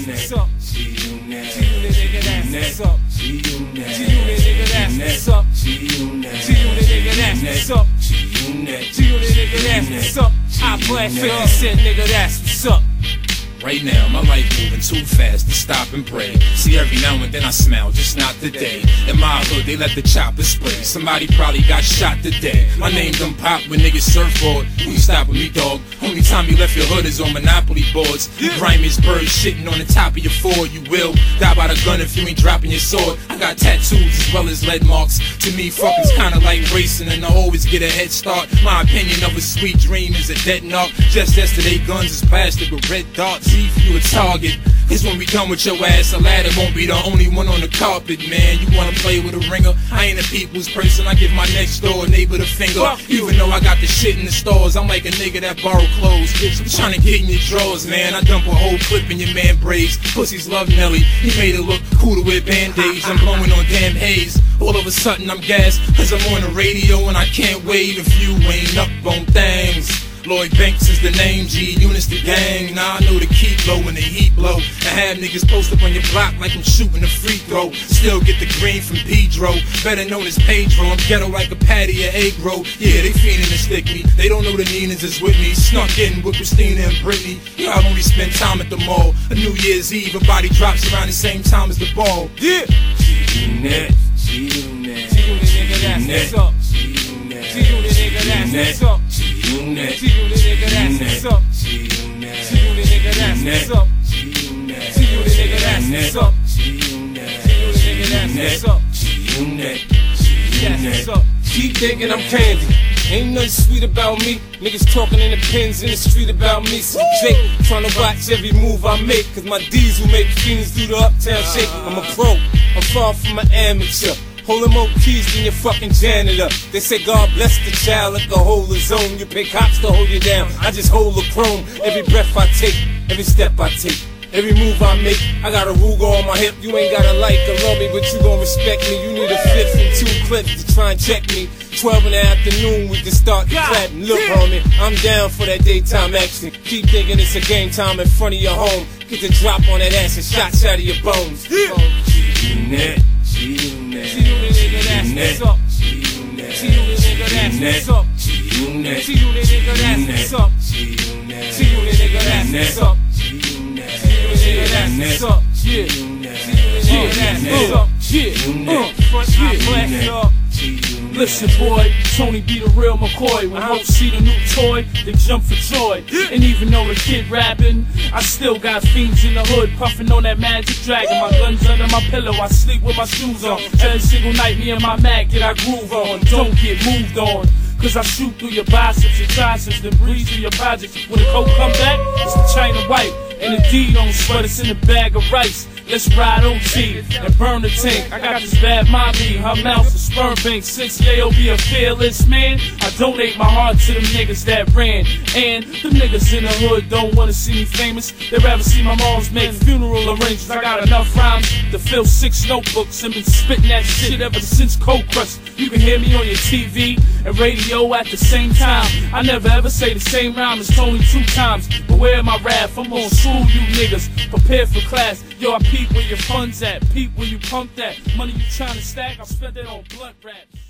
what's up. G-Unit, nigga, that's what's up. G-Unit, nigga, that's what's up. G-Unit, nigga, that's what's up. G-Unit, nigga, that's what's up. I black 50 Cent, nigga, that's what's up. Right now, my life moving too fast to stop and pray. See, every now and then I smile, just not today. In my hood, they let the choppers spray. Somebody probably got shot today. My name done pop when niggas surfboard. Who you stopping me, dog? Only time you left your hood is on Monopoly boards. You grimiest birds shitting on the top of your Ford. You will die by the gun if you ain't dropping your sword. I got tattoos as well as lead marks. To me, fucking's kinda like racing, and I always get a head start. My opinion of a sweet dream is a dead knock. Just yesterday, guns is plastic with red dots. See if you a target. Cause when we done with your ass, a ladder won't be the only one on the carpet, man. You wanna play with a ringer? I ain't a people's person. I give my next door neighbor the finger. Even though I got the shit in the stores, I'm like a nigga that borrow clothes. I'm trying to get in your drawers, man. I dump a whole clip in your man braids. Pussies love Nelly. He made it look cool to wear band-aids. I'm blowing on damn haze. All of a sudden I'm gassed, cause I'm on the radio and I can't wait if you ain't up on things. Lloyd Banks is the name, G-Unit's the gang. Now I know to keep low when the heat blow. I have niggas post up on your block like I'm shooting a free throw. Still get the green from Pedro, better known as Pedro. I'm ghetto like a patty or egg roll. Yeah, they fiending to stick me. They don't know the Ninas is with me. Snuck in with Christina and Britney. Y'all only spend time at the mall. A New Year's Eve, a body drops around the same time as the ball. Yeah. G-Unit, G-Unit, nigga, that's what's up. G-Unit, nigga, that's what's up. G-Unit, nigga, that's what's up. G-Unit, nigga, that's what's up. G-Unit, nigga, that's what's up. G-Unit, nigga, that's what's up. G-Unit, That's what's up. Keep thinking I'm candy. Ain't nothing sweet about me. Niggas talking in the pins in the street about me. So Jake trying to watch every move I make. Cause my diesel make fiends do the uptown shake. I'm a pro, I'm far from an amateur. Holding more keys than your fucking janitor. They say God bless the child like a hold his own. You pay cops to hold you down, I just hold the chrome. Every breath I take, every step I take, every move I make, I got a Ruger on my hip. You ain't gotta like or love me, but you gon' respect me. You need a fifth and 2 clips to try and check me. 12 in the afternoon, we can start the clapping. Look, homie, I'm down for that daytime action. Keep thinking it's a game time in front of your home. Get the drop on that ass and shots out of your bones. G-Unit, G-Unit, nigga, that's what's up. G-Unit, nigga, that's what's up. G-Unit, nigga, that's what's up. G-Unit, nigga, that's what's up. Nigga, that's what's up. Yeah, that's what's up. Yeah, front eye blast up. Listen, boy, Tony be the real McCoy. When hoes see the new toy, they jump for joy. And even though the kid rapping, I still got fiends in the hood puffing on that Magic Dragon. My gun's under my pillow, I sleep with my shoes on. Every single night, me and my Mac get our groove on. Don't get moved on, cause I shoot through your biceps, your triceps, then breeze through your projects. When the coke come back, it's the China white. And the D don't sweat, it's in a bag of rice. Let's ride OT and burn the tank. I got this bad mommy, her mouth's a sperm bank. Since Yayo be a fearless man, I donate my heart to them niggas that ran. And the niggas in the hood don't wanna see me famous. They'd rather see my moms make funeral arrangements. I got enough rhymes to fill 6 notebooks and been spitting that shit ever since Cold Crush. You can hear me on your TV and radio at the same time. I never ever say the same rhyme as Tony 2 times. But where my wrath? I'm gonna school you niggas. Prepare for class. Yo, I peep where your funds at. Peep where you pump that. Money you trying to stack, I spent it on blood raps.